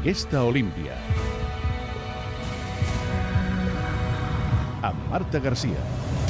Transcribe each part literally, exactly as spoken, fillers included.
Aquesta Olímpia. Amb Marta Garcia.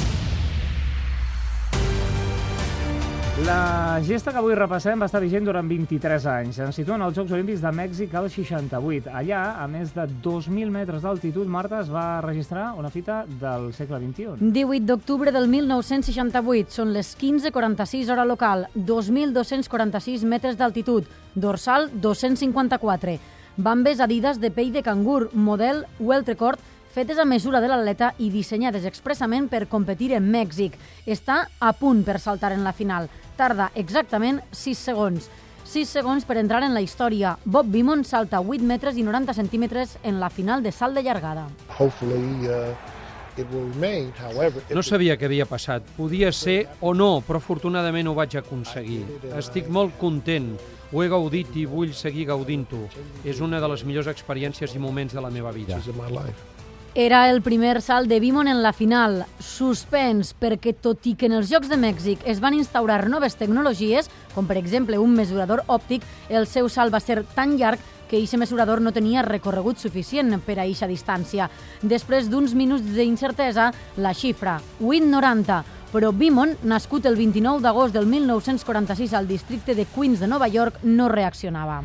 La gesta que avui repassem va estar vigent durant vint-i-tres anys. Ens situen als Jocs Olímpics de Mèxic al seixanta-vuit. Allà, a més de dos mil metres d'altitud, Marta, es va registrar una fita del segle vint-i-u. divuit d'octubre del mil nou-cents seixanta-vuit. Són les quinze quaranta-sis hora local. dos mil dos-cents quaranta-sis metres d'altitud. Dorsal dos-cents cinquanta-quatre. Bambes Adidas de pell de cangur, model World Record, fetes a mesura de l'atleta i dissenyades expressament per competir en Mèxic. Està a punt per saltar en la final. Tarda exactament sis segons. sis segons per entrar en la història. Bob Beamon salta vuit metres i noranta centímetres en la final de salt de llargada. No sabia què havia passat. Podia ser o no, però afortunadament ho vaig aconseguir. Estic molt content. Ho he gaudit i vull seguir gaudint-ho. És una de les millors experiències i moments de la meva vida. Era el primer salt de Beamon en la final. Suspens, perquè tot i que en els Jocs de Mèxic es van instaurar noves tecnologies, com per exemple un mesurador òptic, el seu salt va ser tan llarg que aquest mesurador no tenia recorregut suficient per a eixa distància. Després d'uns minuts d'incertesa, la xifra, vuit noranta. Però Beamon, nascut el vint-i-nou d'agost del mil nou-cents quaranta-sis al districte de Queens de Nova York, no reaccionava.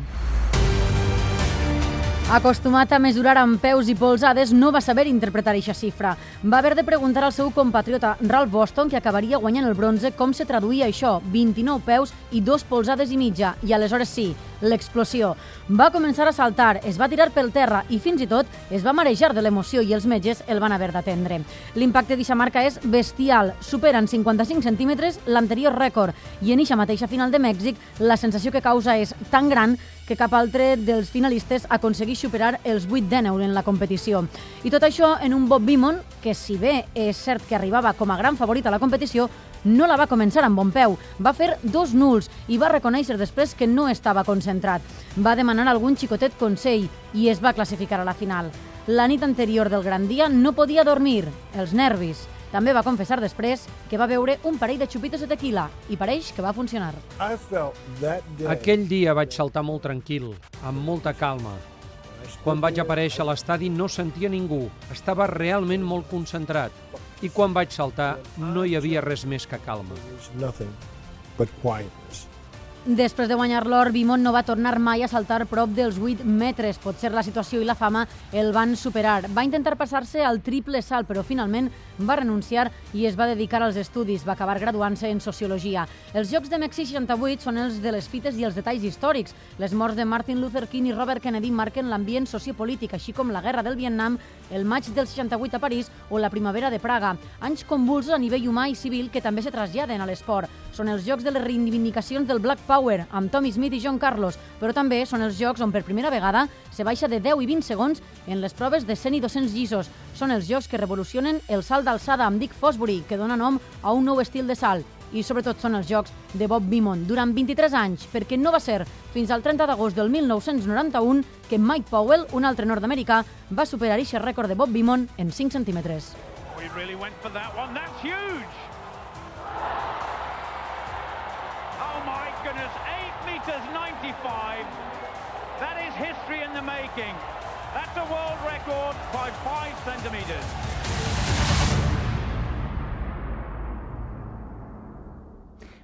Acostumat a mesurar amb peus i polzades, no va saber interpretar aquesta xifra. Va haver de preguntar al seu compatriota Ralph Boston, que acabaria guanyant el bronze, com se traduïa això, vint-i-nou peus i dos polzades i mitja. I aleshores sí, l'explosió. Va començar a saltar, es va tirar pel terra i fins i tot es va marejar de l'emoció i els metges el van haver d'atendre. L'impacte d'aquesta marca és bestial, supera en cinquanta-cinc centímetres l'anterior rècord i en eixa mateixa final de Mèxic la sensació que causa és tan gran que cap altre dels finalistes aconsegueix superar els vuit dèneu en la competició. I tot això en un Bob Beamon que, si bé és cert que arribava com a gran favorit a la competició, no la va començar amb bon peu. Va fer dos nuls i va reconèixer després que no estava concentrat. Va demanar algun xicotet consell i es va classificar a la final. La nit anterior del gran dia no podia dormir, els nervis. També va confessar després que va beure un parell de xupitos de tequila i pareix que va funcionar. Aquell dia vaig saltar molt tranquil, amb molta calma. Quan vaig aparèixer a l'estadi no sentia ningú, estava realment molt concentrat. I quan vaig saltar no hi havia res més que calma. Després de guanyar l'or, Beamon no va tornar mai a saltar prop dels vuit metres. Potser la situació i la fama el van superar. Va intentar passar-se al triple salt, però finalment va renunciar i es va dedicar als estudis. Va acabar graduant-se en Sociologia. Els Jocs de Mèxic seixanta-vuit són els de les fites i els detalls històrics. Les morts de Martin Luther King i Robert Kennedy marquen l'ambient sociopolític, així com la Guerra del Vietnam, el maig del seixanta-vuit a París o la primavera de Praga. Anys convulsos a nivell humà i civil que també se traslladen a l'esport. Són els Jocs de les reivindicacions del Black Power, amb Tommy Smith i John Carlos, però també són els Jocs on per primera vegada se baixa de deu i vint segons en les proves de cent i dos-cents llisos. Són els Jocs que revolucionen el salt d'alçada amb Dick Fosbury, que dona nom a un nou estil de salt. I sobretot són els Jocs de Bob Beamon durant vint-i-tres anys, perquè no va ser fins al trenta d'agost del mil nou-cents noranta-u que Mike Powell, un altre nord-americà, va superar aquest rècord de Bob Beamon en cinc centímetres. We really went for that one. That's huge! Oh my goodness, eight meters ninety-five. That is history in the making. That's a world record by five centimeters.